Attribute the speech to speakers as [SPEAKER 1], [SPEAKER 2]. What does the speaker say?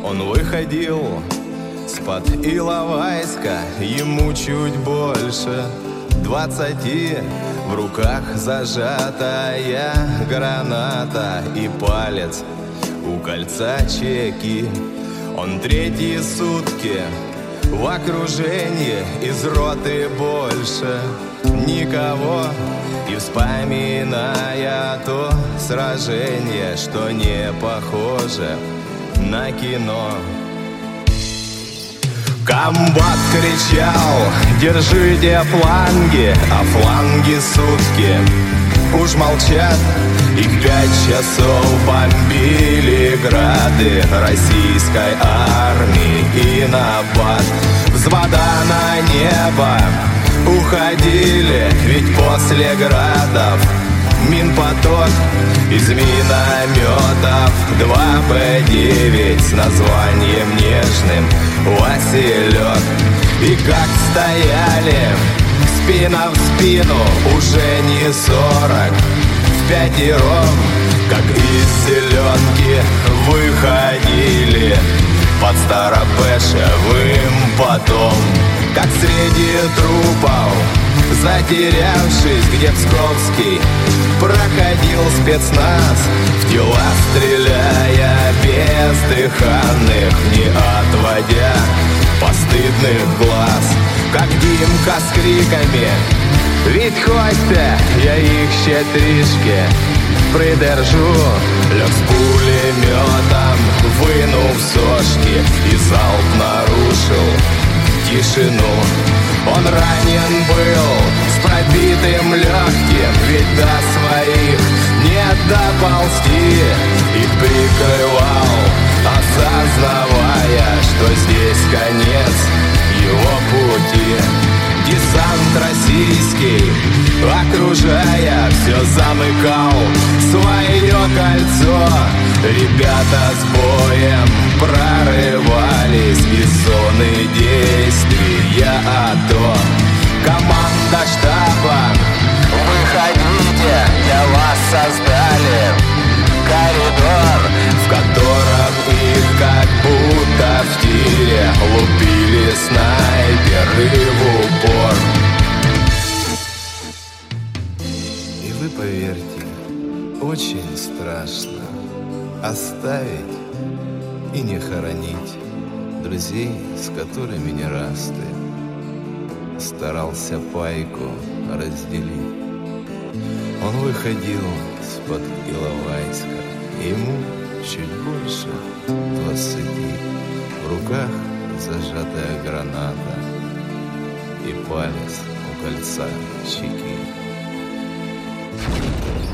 [SPEAKER 1] Он выходил с-под Иловайска, ему чуть больше 20, в руках зажатая граната и палец у кольца чеки. Он третьи сутки в окружении, из роты больше никого. И вспоминая то сражение, что не похоже на кино. Комбат кричал: держите фланги, а фланги сутки уж молчат. Их 5 часов бомбили грады российской армии и набат. Взвода на небо уходили, ведь после градов минпоток из минометов 2Б9 с названием нежным «Василек». И как стояли спина в спину, уже не 40, впятером, как из зеленки выходили под Старопешевым потом. Как среди трупов, затерявшись, где Псковский проходил спецназ, в тела стреляя бездыханных, не отводя постыдных глаз. Как Димка с криками: ведь хоть-то я их щетришки придержу, лег с пулеметом, вынув сошки, и залп нарушил тишину. Он ранен был с пробитым легким, ведь до своих не доползти. Их прикрывал, осознавая, что здесь конец его пути. Десант российский, окружая, все замыкал свое кольцо. Ребята с боем прорывались из зоны действия АТО. Команда штаба: выходите, для вас создали коридор, в котором их как будто в тире лупили снайперы в упор. И вы поверьте, очень страшно оставить и не хоронить друзей, с которыми не раз ты старался пайку разделить. Он выходил с-под Иловайска, ему чуть больше 20, в руках зажатая граната и палец у кольца чеки.